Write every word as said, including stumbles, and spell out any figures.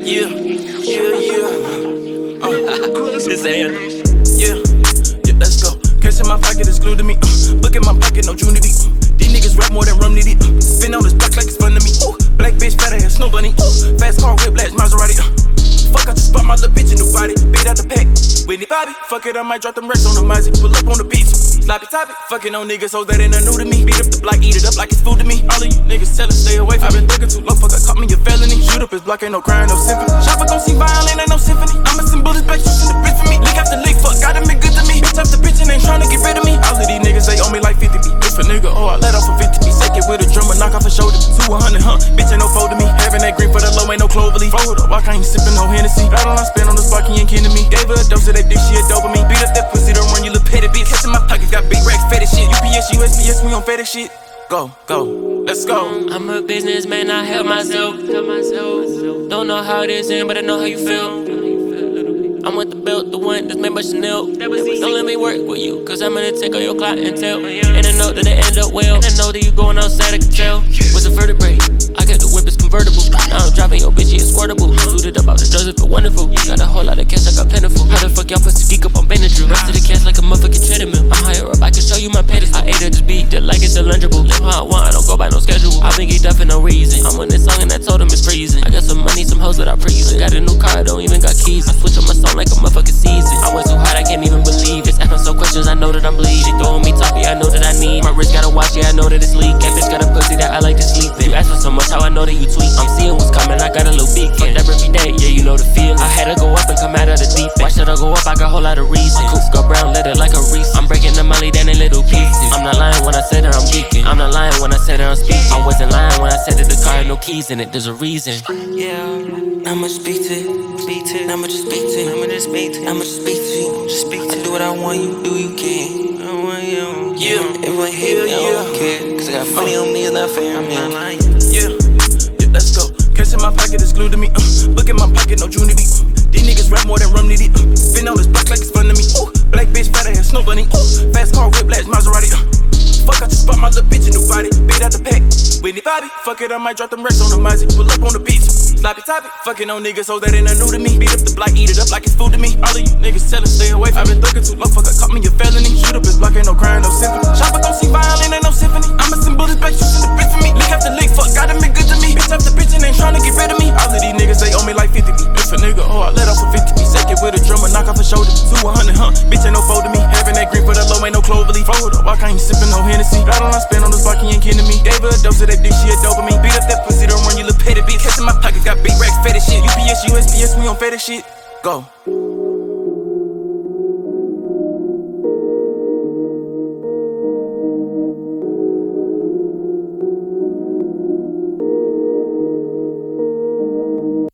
Yeah, yeah, yeah. Uh, this ain't. Yeah, yeah, let's go. Cash in my pocket is glued to me. Uh, book in my pocket, no Junity. Uh, these niggas rap more than rum nitty. Uh, spin on this block like it's fun to me. Ooh, black bitch, fat ass, snow bunny. Ooh, fast car, whiplash, Maserati. Uh, fuck, I just spot my little bitch in the body. Beat out the pack. Whitney Bobby, fuck it, I might drop them racks on the Mozzie. Pull up on the beach. Sloppy topic, fucking on niggas, hoes that ain't nothing new to me. Beat up the block, eat it up like it's food to me. All of you niggas tellin', stay away. I been thinking too long, fuck, I caught me a felony. Shoot up his block, ain't no crying, no symphony. Shopper gon' see violin, ain't no symphony. I'ma send bullets back, shootin' the bitch for me. Lick after lick, fuck, got him been good to me. Bitch after bitch and ain't tryna get rid of me. All of these niggas, they owe me like fifty B. If a nigga, oh, I let off a fifty B. Second with a drummer, knock off a shoulder. Two a hundred, huh? Bitch ain't no fold to me. Having that green for the low, ain't no clover leaf. Fold up, I can't sippin' no Hennessy. Right on, I spin on the spot, he ain't kidding me. Gave her a dose of that dick, she a dopamine. Beat up that pussy, don't run, you little petty bitch. Catch in my pocket, got big racks, fetish shit. U P S, U S P S, we on fetish shit. Go, go, let's go. I'm a businessman, I help myself. Don't know how it is in, but I know how you feel. I'm with the belt, the one that's made by Chanel. Don't let me work with you, cause I'm gonna take all your clientele. And I know that it end up well. And I know that you going outside, I can tell. With a vertebrae, I got the whip, it's convertible. Now I'm driving your bitch, it's squirtable. Suited up out the drugs, it feel wonderful. Got a whole lot of cash, I got plentiful. How the fuck y'all supposed to geek up on Benadryl? Rest of the cash like a motherfucking treadmill. I'm higher up, I can show you my pedestal. I ate at this beat, just like it's illegible. Live how I want, I don't go by no schedule. I been geeked up for no reason. I'm on this song and I told him it's freezing. I got some money, some hoes without freezing. Got a new car, I don't even got keys. I switch on my song like a motherfucking season. I went so hard, I can't even believe it. Asking so questions, I know that I'm bleeding. Throwing me talk, yeah, I know that I need. My wrist got a watch, yeah, I know that it's leaking. That bitch got a pussy that I like to sleep in. You ask for so much, how I know that you tweet. I'm seeing what's coming, I got a little beak. Fuck that every day, yeah, you know the feeling. I had to go up and come out of the deep end. Why should I go up? I got a whole lot of reasons. Coops go brown, let it like a Reese. I'm breaking the molly down in little pieces. I'm not lying when I said that I'm geeking. I'm not lying when I said that I'm speaking. I wasn't lying when I said that the car had no keys in it. There's a reason. Yeah, I'ma speak to it, speak to it. I'ma just speak to it, I'ma just speak to it. I'ma just speak to you, just speak to it. I do what I want, you do, you can. I want you. Yeah, if I hate me, I don't care. Cause I got money on me, it's not fair. I'm not lying. Yeah, yeah, let's go. Cash in my pocket is glued to me. Uh, book in my pocket, no Junity. Uh, these niggas rap more than rum nitty. Uh, spin on this block like it's fun to me. Ooh, black bitch, fat ass, snow bunny. Ooh, fast car, whiplash, Maserati. Uh, fuck, I just spot my little bitch in the body. Beat out the pack. Whitney Bobby, fuck it, I might drop them racks on the Mozzie. Pull up on the beach. Sloppy topic, fucking on niggas, hoes that ain't nothing new to me. Beat up the block, eat it up like it's food to me. All of you niggas tellin', stay away. I been thinking too long, fuck, I caught me a felony. Shoot up his block, ain't no crying, no symphony. Shopper gon' see violin, ain't no symphony. I'ma send bullets back, shootin' the bitch for me. Lick after lick, fuck, got him been good to me. Bitch after bitch and ain't tryna get rid of me. All of these niggas, they owe me like fifty B. If a nigga, oh, I let off a fifty B. Second with a drummer, knock off a shoulder. Two a hundred, huh? Bitch ain't no fold to me. Having that green for the low, ain't no clover leaf. Fold up, I can't sippin' no Hennessy. Right on, I spin on the spot, he ain't kidding me. Gave her a dose of that dick, she a dopamine. Beat up that pussy, don't run, you little petty bitch. Catch in my pocket, got big racks, fetish shit. U P S, U S P S, we on fetish shit. Go.